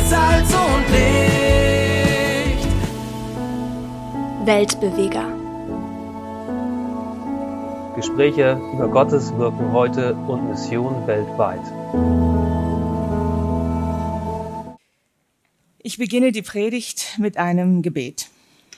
Salz und Licht. Weltbeweger. Gespräche über Gottes Wirken heute und Mission weltweit. Ich beginne die Predigt mit einem Gebet.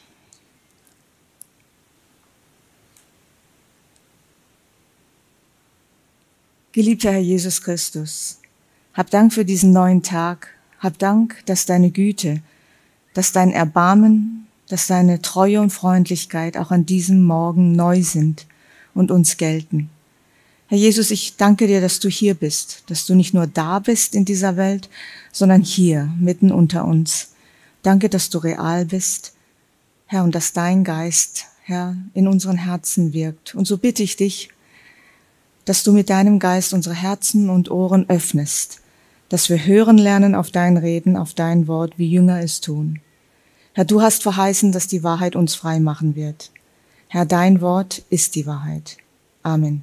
Geliebter Herr Jesus Christus, hab Dank für diesen neuen Tag. Hab Dank, dass deine Güte, dass dein Erbarmen, dass deine Treue und Freundlichkeit auch an diesem Morgen neu sind und uns gelten. Herr Jesus, ich danke dir, dass du hier bist, dass du nicht nur da bist in dieser Welt, sondern hier, mitten unter uns. Danke, dass du real bist, Herr, und dass dein Geist, Herr, in unseren Herzen wirkt. Und so bitte ich dich, dass du mit deinem Geist unsere Herzen und Ohren öffnest, dass wir hören lernen auf dein Reden, auf dein Wort, wie Jünger es tun. Herr, du hast verheißen, dass die Wahrheit uns frei machen wird. Herr, dein Wort ist die Wahrheit. Amen.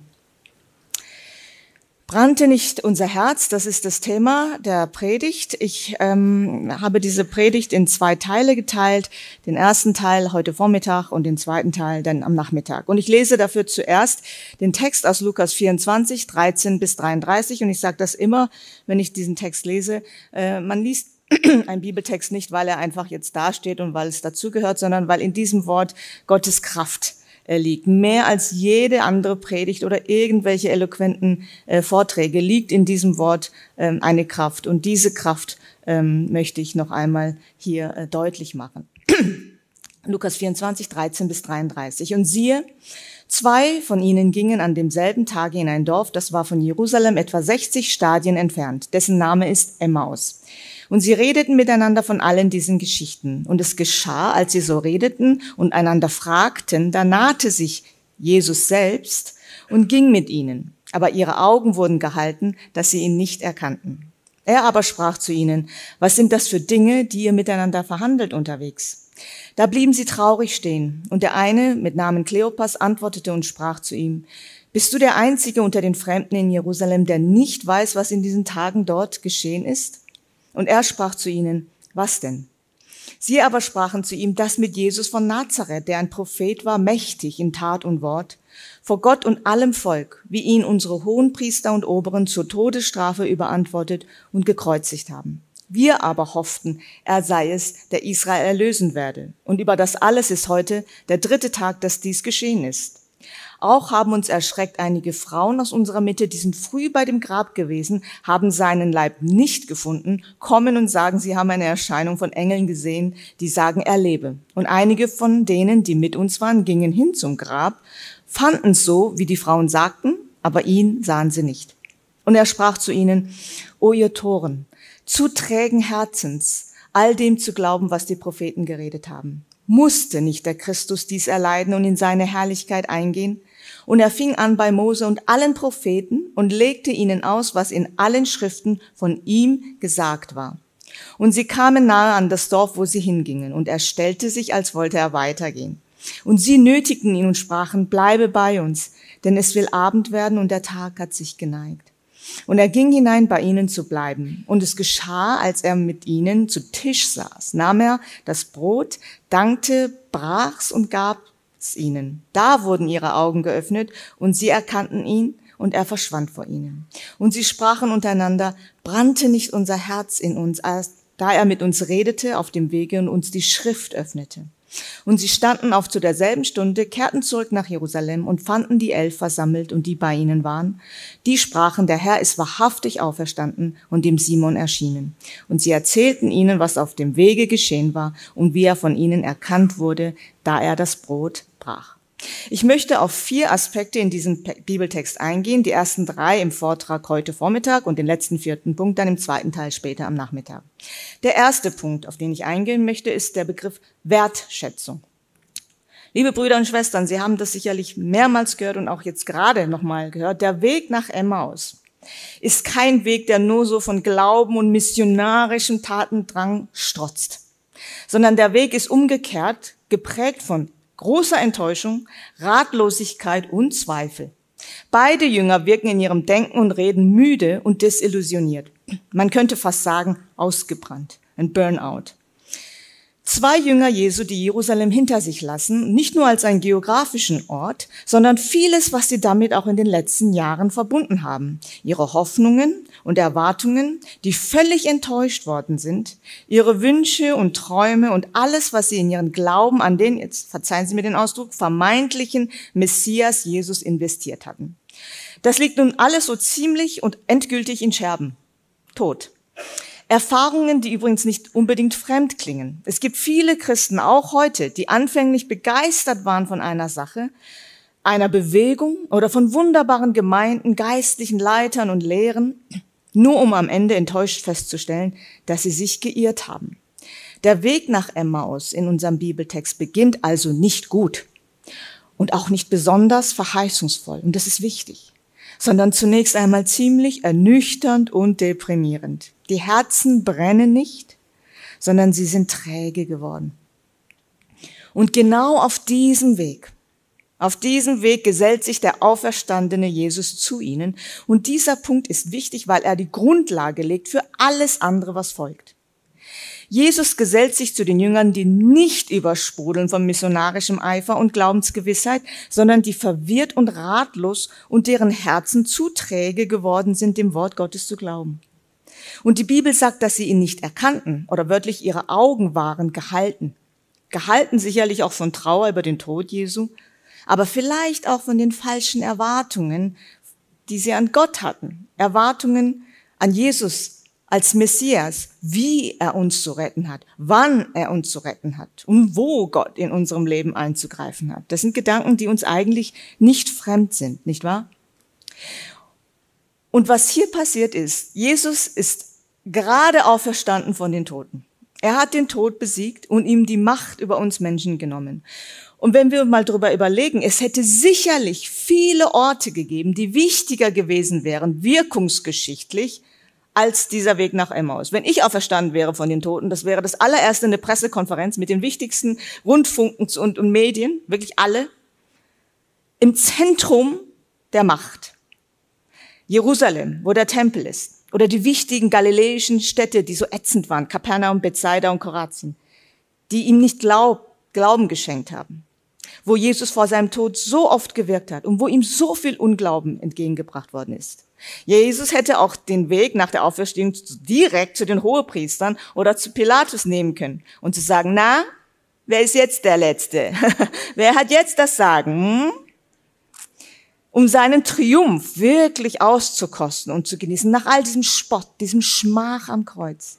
Brannte nicht unser Herz, das ist das Thema der Predigt. Ich habe diese Predigt in 2 Teile geteilt. Den ersten Teil heute Vormittag und den zweiten Teil dann am Nachmittag. Und ich lese dafür zuerst den Text aus Lukas 24, 13 bis 33. Und ich sage das immer, wenn ich diesen Text lese. Man liest einen Bibeltext nicht, weil er einfach jetzt dasteht und weil es dazugehört, sondern weil in diesem Wort Gottes Kraft liegt. Mehr als jede andere Predigt oder irgendwelche eloquenten Vorträge liegt in diesem Wort eine Kraft. Und diese Kraft möchte ich noch einmal hier deutlich machen. Lukas 24, 13 bis 33. Und siehe, 2 von ihnen gingen an demselben Tage in ein Dorf, das war von Jerusalem etwa 60 Stadien entfernt, dessen Name ist Emmaus. Und sie redeten miteinander von allen diesen Geschichten. Und es geschah, als sie so redeten und einander fragten, da nahte sich Jesus selbst und ging mit ihnen. Aber ihre Augen wurden gehalten, dass sie ihn nicht erkannten. Er aber sprach zu ihnen, was sind das für Dinge, die ihr miteinander verhandelt unterwegs? Da blieben sie traurig stehen. Und der eine mit Namen Kleopas antwortete und sprach zu ihm, bist du der Einzige unter den Fremden in Jerusalem, der nicht weiß, was in diesen Tagen dort geschehen ist? Und er sprach zu ihnen, was denn? Sie aber sprachen zu ihm, das mit Jesus von Nazareth, der ein Prophet war, mächtig in Tat und Wort, vor Gott und allem Volk, wie ihn unsere Hohenpriester und Oberen zur Todesstrafe überantwortet und gekreuzigt haben. Wir aber hofften, er sei es, der Israel erlösen werde. Und über das alles ist heute der 3. Tag, dass dies geschehen ist. Auch haben uns erschreckt einige Frauen aus unserer Mitte, die sind früh bei dem Grab gewesen, haben seinen Leib nicht gefunden, kommen und sagen, sie haben eine Erscheinung von Engeln gesehen, die sagen, er lebe. Und einige von denen, die mit uns waren, gingen hin zum Grab, fanden es so, wie die Frauen sagten, aber ihn sahen sie nicht. Und er sprach zu ihnen, o ihr Toren, zu trägen Herzens, all dem zu glauben, was die Propheten geredet haben. Musste nicht der Christus dies erleiden und in seine Herrlichkeit eingehen? Und er fing an bei Mose und allen Propheten und legte ihnen aus, was in allen Schriften von ihm gesagt war. Und sie kamen nahe an das Dorf, wo sie hingingen, und er stellte sich, als wollte er weitergehen. Und sie nötigten ihn und sprachen, bleibe bei uns, denn es will Abend werden und der Tag hat sich geneigt. Und er ging hinein, bei ihnen zu bleiben. Und es geschah, als er mit ihnen zu Tisch saß, nahm er das Brot, dankte, brach's und gab's ihnen. Da wurden ihre Augen geöffnet und sie erkannten ihn und er verschwand vor ihnen. Und sie sprachen untereinander, brannte nicht unser Herz in uns, da er mit uns redete auf dem Wege und uns die Schrift öffnete. Und sie standen auf zu derselben Stunde, kehrten zurück nach Jerusalem und fanden die 11 versammelt und die bei ihnen waren. Die sprachen, der Herr ist wahrhaftig auferstanden und dem Simon erschienen. Und sie erzählten ihnen, was auf dem Wege geschehen war und wie er von ihnen erkannt wurde, da er das Brot brach. Ich möchte auf 4 Aspekte in diesem Bibeltext eingehen. Die ersten 3 im Vortrag heute Vormittag und den letzten 4. Punkt dann im zweiten Teil später am Nachmittag. Der erste Punkt, auf den ich eingehen möchte, ist der Begriff Wertschätzung. Liebe Brüder und Schwestern, Sie haben das sicherlich mehrmals gehört und auch jetzt gerade nochmal gehört. Der Weg nach Emmaus ist kein Weg, der nur so von Glauben und missionarischem Tatendrang strotzt, sondern der Weg ist umgekehrt geprägt von großer Enttäuschung, Ratlosigkeit und Zweifel. Beide Jünger wirken in ihrem Denken und Reden müde und desillusioniert. Man könnte fast sagen, ausgebrannt. ein Burnout. 2 Jünger Jesu, die Jerusalem hinter sich lassen, nicht nur als einen geografischen Ort, sondern vieles, was sie damit auch in den letzten Jahren verbunden haben. Ihre Hoffnungen und Erwartungen, die völlig enttäuscht worden sind, ihre Wünsche und Träume und alles, was sie in ihren Glauben an den, jetzt verzeihen Sie mir den Ausdruck, vermeintlichen Messias Jesus investiert hatten. Das liegt nun alles so ziemlich und endgültig in Scherben. Tot. Erfahrungen, die übrigens nicht unbedingt fremd klingen. Es gibt viele Christen, auch heute, die anfänglich begeistert waren von einer Sache, einer Bewegung oder von wunderbaren Gemeinden, geistlichen Leitern und Lehren, nur um am Ende enttäuscht festzustellen, dass sie sich geirrt haben. Der Weg nach Emmaus in unserem Bibeltext beginnt also nicht gut und auch nicht besonders verheißungsvoll, und das ist wichtig, sondern zunächst einmal ziemlich ernüchternd und deprimierend. Die Herzen brennen nicht, sondern sie sind träge geworden. Und genau auf diesem Weg gesellt sich der auferstandene Jesus zu ihnen. Und dieser Punkt ist wichtig, weil er die Grundlage legt für alles andere, was folgt. Jesus gesellt sich zu den Jüngern, die nicht übersprudeln von missionarischem Eifer und Glaubensgewissheit, sondern die verwirrt und ratlos und deren Herzen zu träge geworden sind, dem Wort Gottes zu glauben. Und die Bibel sagt, dass sie ihn nicht erkannten oder wörtlich ihre Augen waren gehalten. Gehalten sicherlich auch von Trauer über den Tod Jesu, aber vielleicht auch von den falschen Erwartungen, die sie an Gott hatten. Erwartungen an Jesus als Messias, wie er uns zu retten hat, wann er uns zu retten hat und wo Gott in unserem Leben einzugreifen hat. Das sind Gedanken, die uns eigentlich nicht fremd sind, nicht wahr? Und was hier passiert ist, Jesus ist gerade auferstanden von den Toten. Er hat den Tod besiegt und ihm die Macht über uns Menschen genommen. Und wenn wir mal drüber überlegen, es hätte sicherlich viele Orte gegeben, die wichtiger gewesen wären, wirkungsgeschichtlich, als dieser Weg nach Emmaus. Wenn ich auferstanden wäre von den Toten, das wäre das allererste eine Pressekonferenz mit den wichtigsten Rundfunken und Medien, wirklich alle, im Zentrum der Macht. Jerusalem, wo der Tempel ist, oder die wichtigen galiläischen Städte, die so ätzend waren, Kapernaum, Bethsaida und Chorazin, die ihm nicht Glauben geschenkt haben, wo Jesus vor seinem Tod so oft gewirkt hat und wo ihm so viel Unglauben entgegengebracht worden ist. Jesus hätte auch den Weg nach der Auferstehung direkt zu den Hohepriestern oder zu Pilatus nehmen können und zu sagen, na, wer ist jetzt der Letzte? Wer hat jetzt das Sagen? Um seinen Triumph wirklich auszukosten und zu genießen, nach all diesem Spott, diesem Schmach am Kreuz.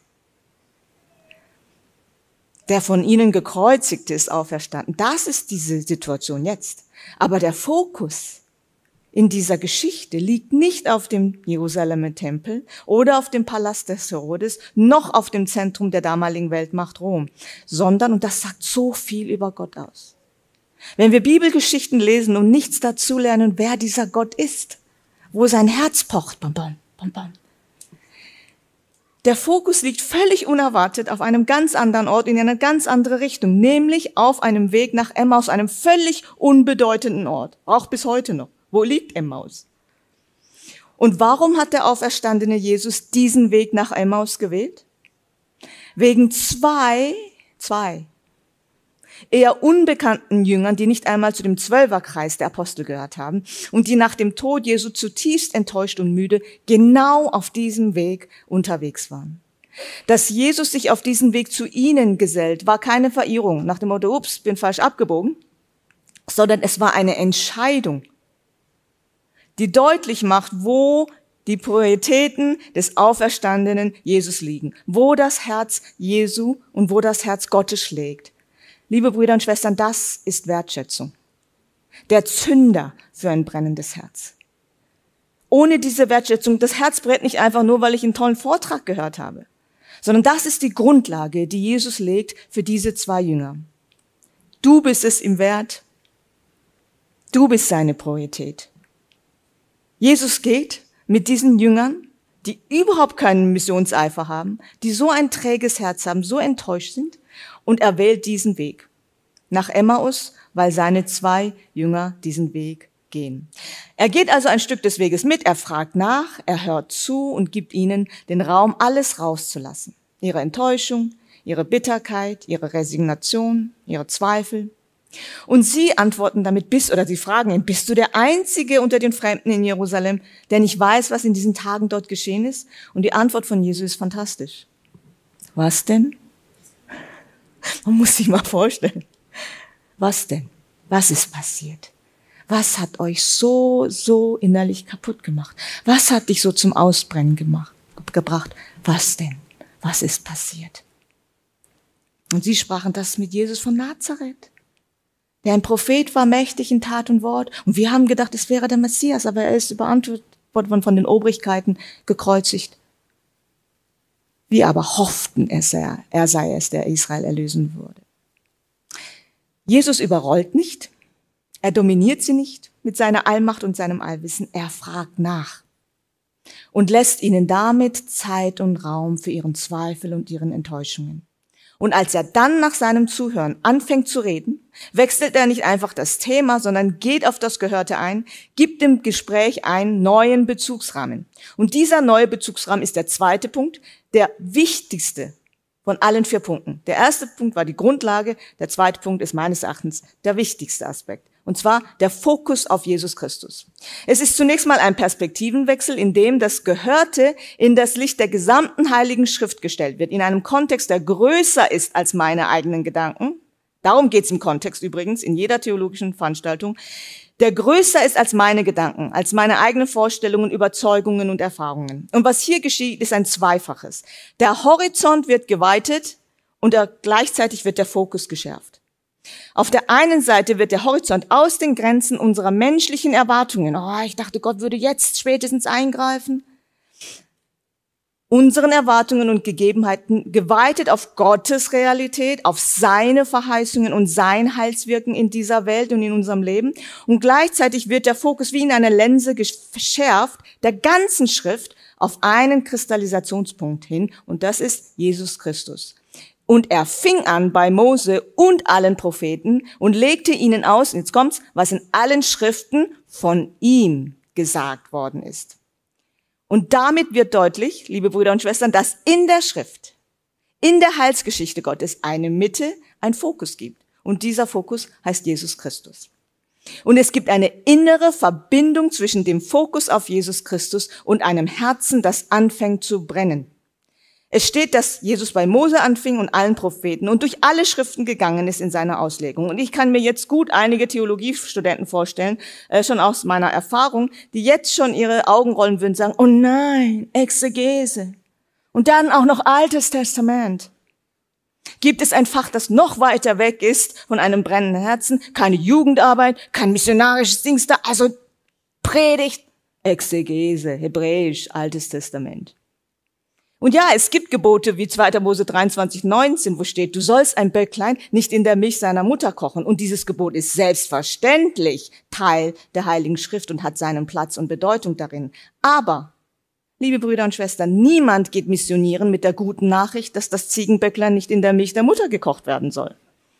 Der von ihnen Gekreuzigte ist auferstanden. Das ist diese Situation jetzt. Aber der Fokus in dieser Geschichte liegt nicht auf dem Jerusalemer Tempel oder auf dem Palast des Herodes, noch auf dem Zentrum der damaligen Weltmacht Rom, sondern, und das sagt so viel über Gott aus, wenn wir Bibelgeschichten lesen und nichts dazu lernen, wer dieser Gott ist, wo sein Herz pocht, bam, bam, bam, bam. Der Fokus liegt völlig unerwartet auf einem ganz anderen Ort, in eine ganz andere Richtung, nämlich auf einem Weg nach Emmaus, einem völlig unbedeutenden Ort, auch bis heute noch. Wo liegt Emmaus? Und warum hat der auferstandene Jesus diesen Weg nach Emmaus gewählt? Wegen zwei eher unbekannten Jüngern, die nicht einmal zu dem Zwölferkreis der Apostel gehört haben und die nach dem Tod Jesu zutiefst enttäuscht und müde genau auf diesem Weg unterwegs waren. Dass Jesus sich auf diesen Weg zu ihnen gesellt, war keine Verirrung nach dem Motto, ups, bin falsch abgebogen, sondern es war eine Entscheidung, die deutlich macht, wo die Prioritäten des auferstandenen Jesus liegen, wo das Herz Jesu und wo das Herz Gottes schlägt. Liebe Brüder und Schwestern, das ist Wertschätzung. Der Zünder für ein brennendes Herz. Ohne diese Wertschätzung, das Herz brennt nicht einfach nur, weil ich einen tollen Vortrag gehört habe, sondern das ist die Grundlage, die Jesus legt für diese 2 Jünger. Du bist es ihm wert. Du bist seine Priorität. Jesus geht mit diesen Jüngern, die überhaupt keinen Missionseifer haben, die so ein träges Herz haben, so enttäuscht sind, und er wählt diesen Weg nach Emmaus, weil seine 2 Jünger diesen Weg gehen. Er geht also ein Stück des Weges mit, er fragt nach, er hört zu und gibt ihnen den Raum, alles rauszulassen. ihre Enttäuschung, ihre Bitterkeit, ihre Resignation, ihre Zweifel. Und sie antworten damit, sie fragen ihn, bist du der Einzige unter den Fremden in Jerusalem, der nicht weiß, was in diesen Tagen dort geschehen ist? Und die Antwort von Jesus ist fantastisch. Was denn? Man muss sich mal vorstellen. Was denn? Was ist passiert? Was hat euch so innerlich kaputt gemacht? Was hat dich so zum Ausbrennen gebracht? Was denn? Was ist passiert? Und sie sprachen das mit Jesus von Nazareth, der ein Prophet war, mächtig in Tat und Wort. Und wir haben gedacht, es wäre der Messias, aber er ist überantwortet worden von den Obrigkeiten gekreuzigt. Wir aber hofften, er sei es, der Israel erlösen würde. Jesus überrollt nicht, er dominiert sie nicht mit seiner Allmacht und seinem Allwissen, er fragt nach und lässt ihnen damit Zeit und Raum für ihren Zweifel und ihren Enttäuschungen. Und als er dann nach seinem Zuhören anfängt zu reden, wechselt er nicht einfach das Thema, sondern geht auf das Gehörte ein, gibt dem Gespräch einen neuen Bezugsrahmen. Und dieser neue Bezugsrahmen ist der zweite Punkt, der wichtigste von allen 4 Punkten. Der erste Punkt war die Grundlage, der zweite Punkt ist meines Erachtens der wichtigste Aspekt. Und zwar der Fokus auf Jesus Christus. Es ist zunächst mal ein Perspektivenwechsel, in dem das Gehörte in das Licht der gesamten Heiligen Schrift gestellt wird, in einem Kontext, der größer ist als meine eigenen Gedanken. Darum geht es im Kontext übrigens, in jeder theologischen Veranstaltung. Der größer ist als meine Gedanken, als meine eigenen Vorstellungen, Überzeugungen und Erfahrungen. Und was hier geschieht, ist ein Zweifaches. Der Horizont wird geweitet und gleichzeitig wird der Fokus geschärft. Auf der einen Seite wird der Horizont aus den Grenzen unserer menschlichen Erwartungen, ich dachte, Gott würde jetzt spätestens eingreifen, unseren Erwartungen und Gegebenheiten geweitet auf Gottes Realität, auf seine Verheißungen und sein Heilswirken in dieser Welt und in unserem Leben. Und gleichzeitig wird der Fokus wie in einer Linse verschärft, der ganzen Schrift auf einen Kristallisationspunkt hin, und das ist Jesus Christus. Und er fing an bei Mose und allen Propheten und legte ihnen aus, und jetzt kommt's, was in allen Schriften von ihm gesagt worden ist. Und damit wird deutlich, liebe Brüder und Schwestern, dass in der Schrift, in der Heilsgeschichte Gottes eine Mitte, ein Fokus gibt. Und dieser Fokus heißt Jesus Christus. Und es gibt eine innere Verbindung zwischen dem Fokus auf Jesus Christus und einem Herzen, das anfängt zu brennen. Es steht, dass Jesus bei Mose anfing und allen Propheten und durch alle Schriften gegangen ist in seiner Auslegung. Und ich kann mir jetzt gut einige Theologiestudenten vorstellen, schon aus meiner Erfahrung, die jetzt schon ihre Augen rollen würden und sagen, oh nein, Exegese. Und dann auch noch Altes Testament. Gibt es ein Fach, das noch weiter weg ist von einem brennenden Herzen? Keine Jugendarbeit, kein missionarisches Dings da, also Predigt, Exegese, Hebräisch, Altes Testament. Und ja, es gibt Gebote wie 2. Mose 23,19, wo steht, du sollst ein Böcklein nicht in der Milch seiner Mutter kochen. Und dieses Gebot ist selbstverständlich Teil der Heiligen Schrift und hat seinen Platz und Bedeutung darin. Aber, liebe Brüder und Schwestern, niemand geht missionieren mit der guten Nachricht, dass das Ziegenböcklein nicht in der Milch der Mutter gekocht werden soll.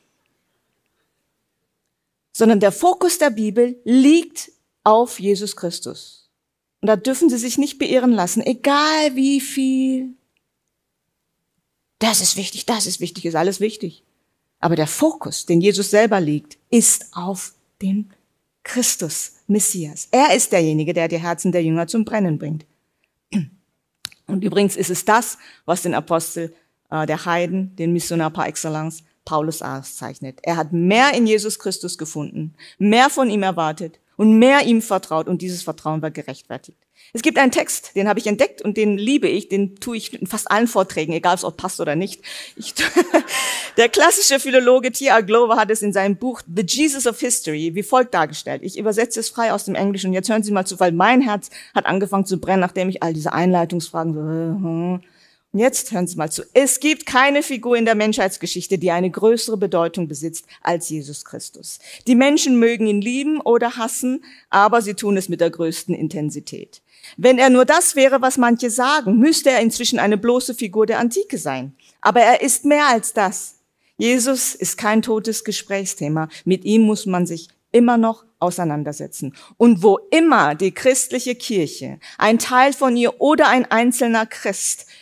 Sondern der Fokus der Bibel liegt auf Jesus Christus. Und da dürfen Sie sich nicht beirren lassen, egal wie viel. Das ist wichtig, ist alles wichtig. Aber der Fokus, den Jesus selber legt, ist auf den Christus, Messias. Er ist derjenige, der die Herzen der Jünger zum Brennen bringt. Und übrigens ist es das, was den Apostel der Heiden, den Missionar par excellence, Paulus auszeichnet. Er hat mehr in Jesus Christus gefunden, mehr von ihm erwartet und mehr ihm vertraut, und dieses Vertrauen war gerechtfertigt. Es gibt einen Text, den habe ich entdeckt und den liebe ich, den tue ich in fast allen Vorträgen, egal ob es auch passt oder nicht. Der klassische Philologe T.R. Glover hat es in seinem Buch The Jesus of History wie folgt dargestellt. Ich übersetze es frei aus dem Englischen und jetzt hören Sie mal zu, weil mein Herz hat angefangen zu brennen, nachdem ich all diese Einleitungsfragen so... Und jetzt hören Sie mal zu. Es gibt keine Figur in der Menschheitsgeschichte, die eine größere Bedeutung besitzt als Jesus Christus. Die Menschen mögen ihn lieben oder hassen, aber sie tun es mit der größten Intensität. Wenn er nur das wäre, was manche sagen, müsste er inzwischen eine bloße Figur der Antike sein. Aber er ist mehr als das. Jesus ist kein totes Gesprächsthema. Mit ihm muss man sich immer noch auseinandersetzen. Und wo immer die christliche Kirche, ein Teil von ihr oder ein einzelner Christ,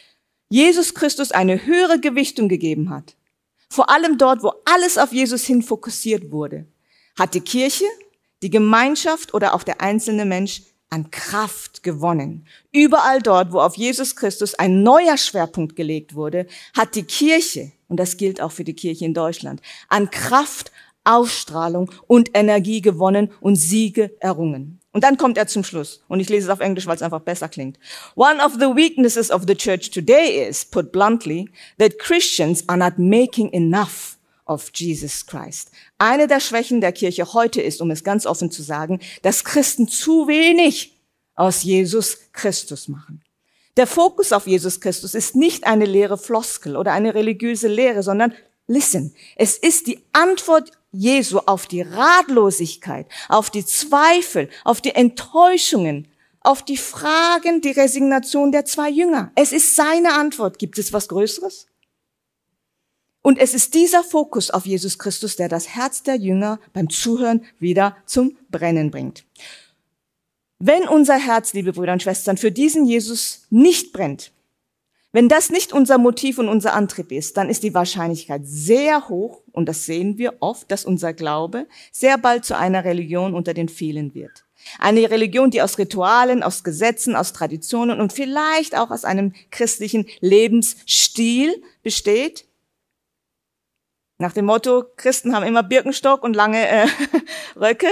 Jesus Christus eine höhere Gewichtung gegeben hat, vor allem dort, wo alles auf Jesus hin fokussiert wurde, hat die Kirche, die Gemeinschaft oder auch der einzelne Mensch an Kraft gewonnen. Überall dort, wo auf Jesus Christus ein neuer Schwerpunkt gelegt wurde, hat die Kirche, und das gilt auch für die Kirche in Deutschland, an Kraft, Ausstrahlung und Energie gewonnen und Siege errungen. Und dann kommt er zum Schluss. Und ich lese es auf Englisch, weil es einfach besser klingt. One of the weaknesses of the church today is, put bluntly, that Christians are not making enough of Jesus Christ. Eine der Schwächen der Kirche heute ist, um es ganz offen zu sagen, dass Christen zu wenig aus Jesus Christus machen. Der Fokus auf Jesus Christus ist nicht eine leere Floskel oder eine religiöse Lehre, sondern listen, es ist die Antwort Jesu auf die Ratlosigkeit, auf die Zweifel, auf die Enttäuschungen, auf die Fragen, die Resignation der zwei Jünger. Es ist seine Antwort. Gibt es was Größeres? Und es ist dieser Fokus auf Jesus Christus, der das Herz der Jünger beim Zuhören wieder zum Brennen bringt. Wenn unser Herz, liebe Brüder und Schwestern, für diesen Jesus nicht brennt, wenn das nicht unser Motiv und unser Antrieb ist, dann ist die Wahrscheinlichkeit sehr hoch, und das sehen wir oft, dass unser Glaube sehr bald zu einer Religion unter den vielen wird. Eine Religion, die aus Ritualen, aus Gesetzen, aus Traditionen und vielleicht auch aus einem christlichen Lebensstil besteht. Nach dem Motto, Christen haben immer Birkenstock und lange Röcke,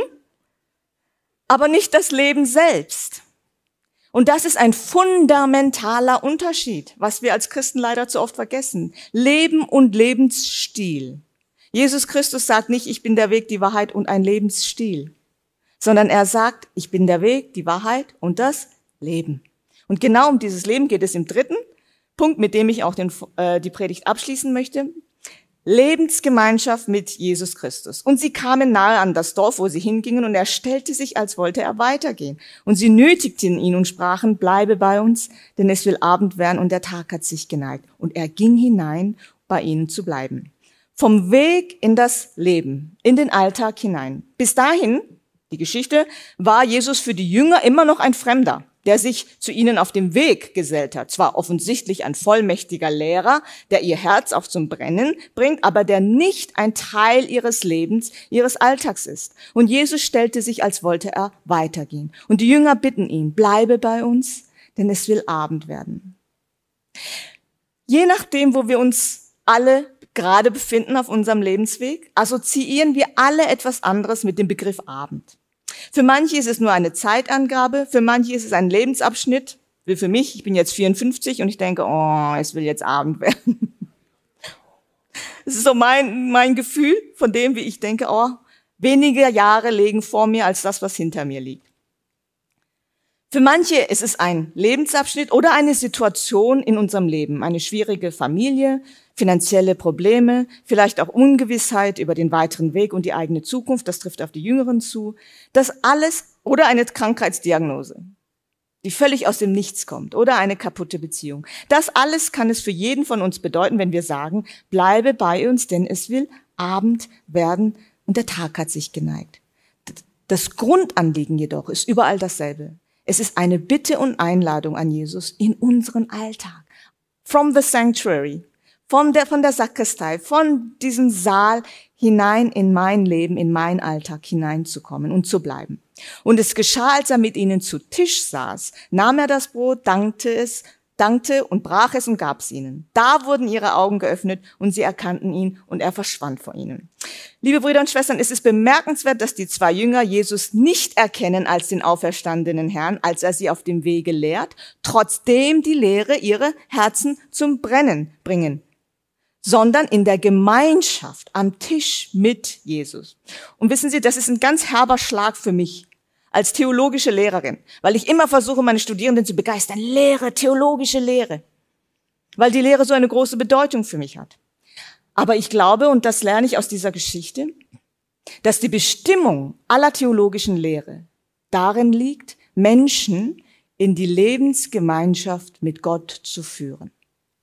aber nicht das Leben selbst. Und das ist ein fundamentaler Unterschied, was wir als Christen leider zu oft vergessen. Leben und Lebensstil. Jesus Christus sagt nicht, ich bin der Weg, die Wahrheit und ein Lebensstil, sondern er sagt, ich bin der Weg, die Wahrheit und das Leben. Und genau um dieses Leben geht es im dritten Punkt, mit dem ich auch die Predigt abschließen möchte. Lebensgemeinschaft mit Jesus Christus. Und sie kamen nahe an das Dorf, wo sie hingingen, und er stellte sich, als wollte er weitergehen. Und sie nötigten ihn und sprachen, bleibe bei uns, denn es will Abend werden und der Tag hat sich geneigt. Und er ging hinein, bei ihnen zu bleiben. Vom Weg in das Leben, in den Alltag hinein. Bis dahin, die Geschichte, war Jesus für die Jünger immer noch ein Fremder, der sich zu ihnen auf dem Weg gesellt hat. Zwar offensichtlich ein vollmächtiger Lehrer, der ihr Herz auch zum Brennen bringt, aber der nicht ein Teil ihres Lebens, ihres Alltags ist. Und Jesus stellte sich, als wollte er weitergehen. Und die Jünger bitten ihn, bleibe bei uns, denn es will Abend werden. Je nachdem, wo wir uns alle gerade befinden auf unserem Lebensweg, assoziieren wir alle etwas anderes mit dem Begriff Abend. Für manche ist es nur eine Zeitangabe, für manche ist es ein Lebensabschnitt, wie für mich, ich bin jetzt 54 und ich denke, oh, es will jetzt Abend werden. Das ist so mein Gefühl von dem, wie ich denke, oh, weniger Jahre liegen vor mir als das, was hinter mir liegt. Für manche ist es ein Lebensabschnitt oder eine Situation in unserem Leben, eine schwierige Familie, finanzielle Probleme, vielleicht auch Ungewissheit über den weiteren Weg und die eigene Zukunft, das trifft auf die Jüngeren zu. Das alles oder eine Krankheitsdiagnose, die völlig aus dem Nichts kommt, oder eine kaputte Beziehung. Das alles kann es für jeden von uns bedeuten, wenn wir sagen, bleibe bei uns, denn es will Abend werden und der Tag hat sich geneigt. Das Grundanliegen jedoch ist überall dasselbe. Es ist eine Bitte und Einladung an Jesus in unseren Alltag. From the sanctuary, von der Sakristei, von diesem Saal hinein in mein Leben, in meinen Alltag hineinzukommen und zu bleiben. Und es geschah, als er mit ihnen zu Tisch saß, nahm er das Brot, dankte und brach es und gab es ihnen. Da wurden ihre Augen geöffnet und sie erkannten ihn und er verschwand vor ihnen. Liebe Brüder und Schwestern, es ist bemerkenswert, dass die zwei Jünger Jesus nicht erkennen als den auferstandenen Herrn, als er sie auf dem Wege lehrt, trotzdem die Lehre ihre Herzen zum Brennen bringen, sondern in der Gemeinschaft am Tisch mit Jesus. Und wissen Sie, das ist ein ganz herber Schlag für mich als theologische Lehrerin, weil ich immer versuche, meine Studierenden zu begeistern. Lehre, theologische Lehre, weil die Lehre so eine große Bedeutung für mich hat. Aber ich glaube, und das lerne ich aus dieser Geschichte, dass die Bestimmung aller theologischen Lehre darin liegt, Menschen in die Lebensgemeinschaft mit Gott zu führen.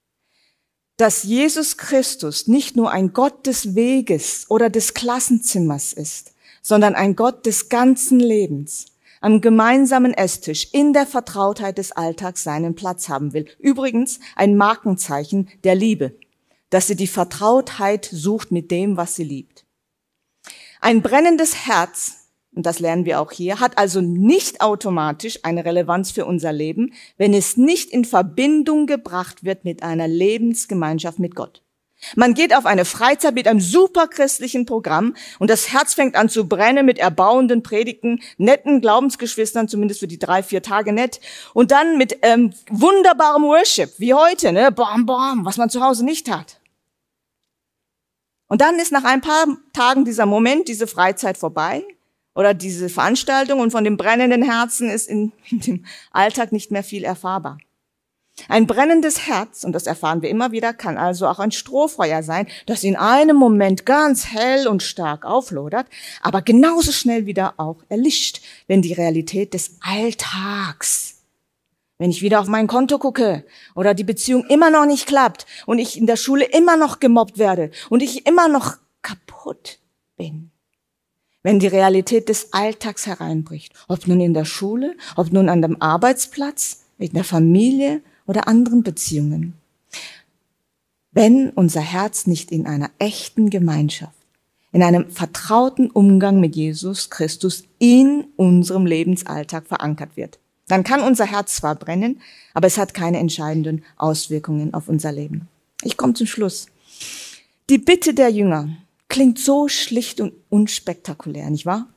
Dass Jesus Christus nicht nur ein Gott des Weges oder des Klassenzimmers ist, sondern ein Gott des ganzen Lebens. am gemeinsamen Esstisch, in der Vertrautheit des Alltags seinen Platz haben will. Übrigens ein Markenzeichen der Liebe, dass sie die Vertrautheit sucht mit dem, was sie liebt. Ein brennendes Herz, und das lernen wir auch hier, hat also nicht automatisch eine Relevanz für unser Leben, wenn es nicht in Verbindung gebracht wird mit einer Lebensgemeinschaft mit Gott. Man geht auf eine Freizeit mit einem superchristlichen Programm und das Herz fängt an zu brennen mit erbauenden Predigten, netten Glaubensgeschwistern, zumindest für die 3-4 Tage nett, und dann mit wunderbarem Worship, wie heute, ne, bam, bam, was man zu Hause nicht hat. Und dann ist nach ein paar Tagen dieser Moment, diese Freizeit vorbei oder diese Veranstaltung und von dem brennenden Herzen ist in dem Alltag nicht mehr viel erfahrbar. Ein brennendes Herz, und das erfahren wir immer wieder, kann also auch ein Strohfeuer sein, das in einem Moment ganz hell und stark auflodert, aber genauso schnell wieder auch erlischt, wenn die Realität des Alltags, wenn ich wieder auf mein Konto gucke oder die Beziehung immer noch nicht klappt und ich in der Schule immer noch gemobbt werde und ich immer noch kaputt bin. Wenn die Realität des Alltags hereinbricht, ob nun in der Schule, ob nun an dem Arbeitsplatz, in der Familie oder anderen Beziehungen. Wenn unser Herz nicht in einer echten Gemeinschaft, in einem vertrauten Umgang mit Jesus Christus in unserem Lebensalltag verankert wird, dann kann unser Herz zwar brennen, aber es hat keine entscheidenden Auswirkungen auf unser Leben. Ich komme zum Schluss. Die Bitte der Jünger klingt so schlicht und unspektakulär, nicht wahr?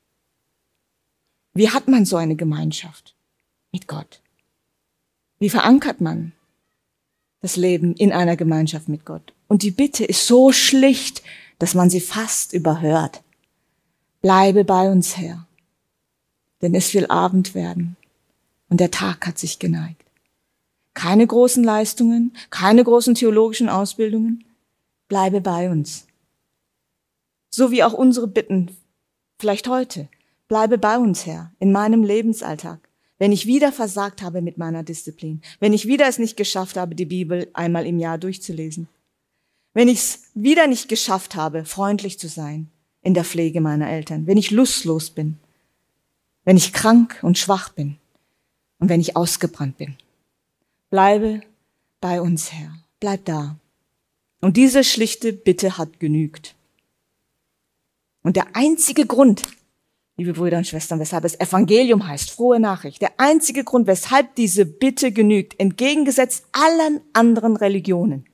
Wie hat man so eine Gemeinschaft mit Gott? Wie verankert man das Leben in einer Gemeinschaft mit Gott? Und die Bitte ist so schlicht, dass man sie fast überhört. Bleibe bei uns, Herr, denn es will Abend werden und der Tag hat sich geneigt. Keine großen Leistungen, keine großen theologischen Ausbildungen. Bleibe bei uns. So wie auch unsere Bitten, vielleicht heute. Bleibe bei uns, Herr, in meinem Lebensalltag. Wenn ich wieder versagt habe mit meiner Disziplin, wenn ich wieder es nicht geschafft habe, die Bibel einmal im Jahr durchzulesen, wenn ich es wieder nicht geschafft habe, freundlich zu sein in der Pflege meiner Eltern, wenn ich lustlos bin, wenn ich krank und schwach bin und wenn ich ausgebrannt bin. Bleibe bei uns, Herr, bleib da. Und diese schlichte Bitte hat genügt. Und der einzige Grund, liebe Brüder und Schwestern, weshalb es Evangelium heißt, frohe Nachricht, der einzige Grund, weshalb diese Bitte genügt, entgegengesetzt allen anderen Religionen,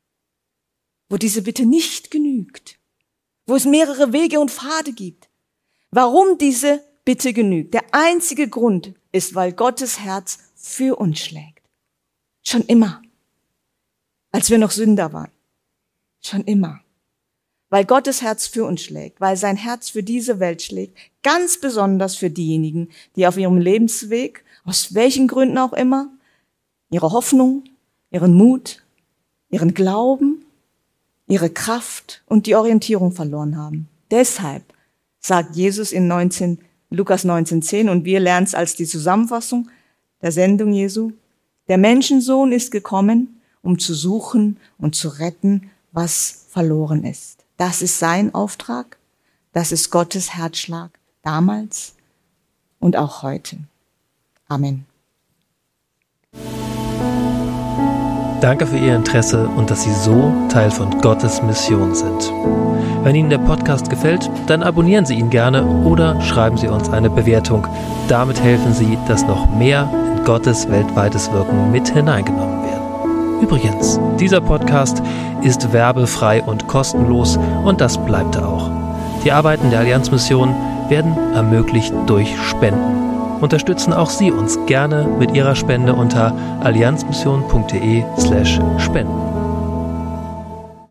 wo diese Bitte nicht genügt, wo es mehrere Wege und Pfade gibt, warum diese Bitte genügt. Der einzige Grund ist, weil Gottes Herz für uns schlägt. Schon immer, als wir noch Sünder waren. Schon immer. Weil Gottes Herz für uns schlägt, weil sein Herz für diese Welt schlägt, ganz besonders für diejenigen, die auf ihrem Lebensweg, aus welchen Gründen auch immer, ihre Hoffnung, ihren Mut, ihren Glauben, ihre Kraft und die Orientierung verloren haben. Deshalb sagt Jesus in Lukas 19,10, und wir lernen es als die Zusammenfassung der Sendung Jesu, der Menschensohn ist gekommen, um zu suchen und zu retten, was verloren ist. Das ist sein Auftrag, das ist Gottes Herzschlag damals und auch heute. Amen. Danke für Ihr Interesse und dass Sie so Teil von Gottes Mission sind. Wenn Ihnen der Podcast gefällt, dann abonnieren Sie ihn gerne oder schreiben Sie uns eine Bewertung. Damit helfen Sie, dass noch mehr in Gottes weltweites Wirken mit hineingenommen werden. Übrigens, dieser Podcast ist werbefrei und kostenlos und das bleibt er auch. Die Arbeiten der Allianzmission werden ermöglicht durch Spenden. Unterstützen auch Sie uns gerne mit Ihrer Spende unter allianzmission.de/spenden.